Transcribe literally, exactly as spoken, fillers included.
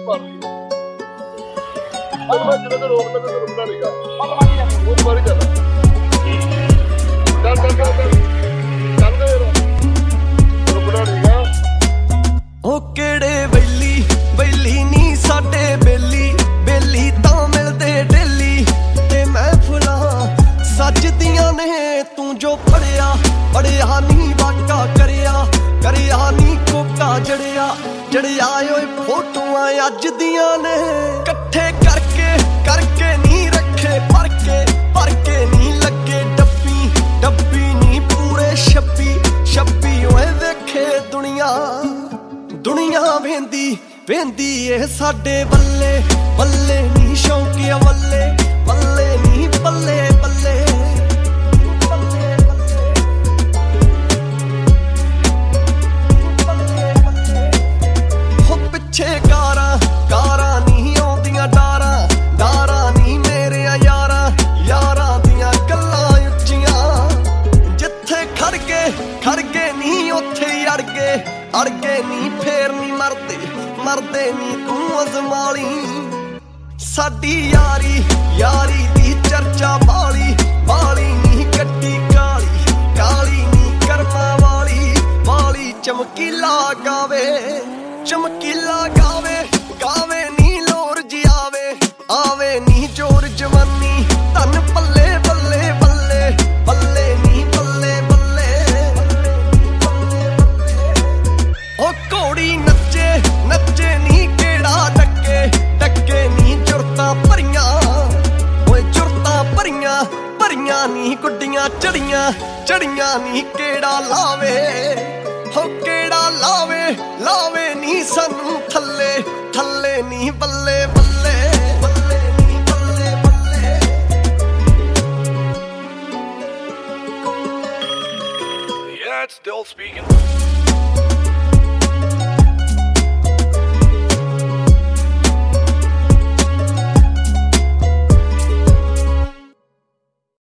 ਮਾਰ ਰਹੀ ਹੈ ਅੱਜ ਮੈਂ ਜਦੋਂ ਰੋਕ ਤਾ ਤੇ ਰੁਕਣਾ ਨਹੀਂਗਾ ਉਹ ਮਾਰੀ ਚੱਲ ਚੱਲ ਚੱਲ ਚੱਲ ਚੱਲ ਗਏ ਰੁਕਣਾ ਨਹੀਂਗਾ ਉਹ ਕਿਹੜੇ ਬੈਲੀ ਬੈਲੀ ਨੀ ਸਾਡੇ ਬੇਲੀ ਬੇਲੀ ਤਾਂ ਮਿਲਦੇ ਡੇਲੀ ਤੇ ਮਹਿਫਲਾਂ ਸੱਜਦੀਆਂ ਨੇ ਤੂੰ ਜੋ ਪੜਿਆ ਪੜਿਆ ਨੀ ਵਾਕਾ ਕਰਿਆ ਕਰਿਆ ਨੀ ਕੋਕਾ ਜੜਿਆ ਜੜਿਆ ਓਏ ਫੋਟੋਆਂ ਅੱਜ ਦੀਆਂ ਨੇ ਇਕੱਠੇ ਕਰਕੇ ਕਰਕੇ ਨੀ ਰੱਖੇ ਭਰ ਕੇ ਭਰ ਕੇ ਨੀ ਲੱਗੇ ਡੱਬੀ ਡੱਬੀ ਨੀ ਪੂਰੇ ਛੱਬੀ ਛੱਬੀ ਓਏ ਵੇਖੇ ਦੁਨੀਆ ਦੁਨੀਆ ਵੇਂਦੀ ਵੇਂਦੀ ਇਹ ਸਾਡੇ ਬੱਲੇ ਬੱਲੇ ਨੀ ਸ਼ੌਂਕੀਆ ਬੱਲੇ ਬੱਲੇ ਨੀ ਬੱਲੇ ਬੱਲੇ ਹੋ ਪਿੱਛੇ ਕਾਰਾਂ ਕਾਰਾਂ ਨੀ ਆਉਂਦੀਆਂ ਡਾਰਾਂ ਡਾਰਾਂ ਨੀ ਮੇਰਿਆ ਯਾਰਾਂ ਯਾਰਾਂ ਦੀਆਂ ਗੱਲਾਂ ਉੱਚੀਆਂ ਜਿੱਥੇ ਖੜ ਕੇ ਖੜ ਕੇ ਨੀ ਉੱਥੇ ਅੜ ਗਏ ਅੜ ਗਏ ਨੀ ਫੇਰ ਨੀ ਮਰਦੇ ਮਰਦੇ ਨੀ ਤੂੰ ਅਜ਼ਮਾਲੀ ਸਾਡੀ ਯਾਰੀ ਯਾਰੀ ਦੀ ਚਰਚਾ ਬਾਲੀ ਬਾਲੀ ਨੀ ਕੱਟੀ ਕਾਲੀ ਕਾਲੀ ਨੀ ਕਰਮਾਂ ਵਾਲੀ ਵਾਲੀ ਚਮਕੀਲਾ ਗਾਵੇ ਚਮਕੀਲਾ ਗਾਵੇ ਗਾਵੇ ਨੀ ਲੋਰ ਜੀ ਆਵੇ ਆਵੇ ਨੀ ਜੋਰ ਜਵਾਨੀ ਧਨ ਪੱਲੇ ਬੱਲੇ ਬੱਲੇ ਬੱਲੇ ਨੀ ਬੱਲੇ ਬੱਲੇ ਉਹ ਘੋੜੀ ਨੱਚੇ ਨੱਚੇ ਨੀ ਕਿਹੜਾ ਡੱਕੇ ਡੱਕੇ ਨੀ ਜੁਰਤਾਂ ਭਰੀਆਂ ਓਏ ਜੁਰਤਾਂ ਭਰੀਆਂ ਭਰੀਆਂ ਨੀ ਗੁੱਡੀਆਂ ਚੜੀਆਂ ਚੜੀਆਂ ਨੀ ਕਿਹੜਾ ਲਾਵੇ ਹੋ ਕਿਹੜਾ ਲਾਵੇ ਲਾਵੇ ਨੀ ਸਾਨੂੰ ਥੱਲੇ ਥੱਲੇ ਨੀ ਬੱਲੇ ਬੱਲੇ ਬੱਲੇ ਨੀ ਬੱਲੇ ਬੱਲੇ Yeah, it's still speaking.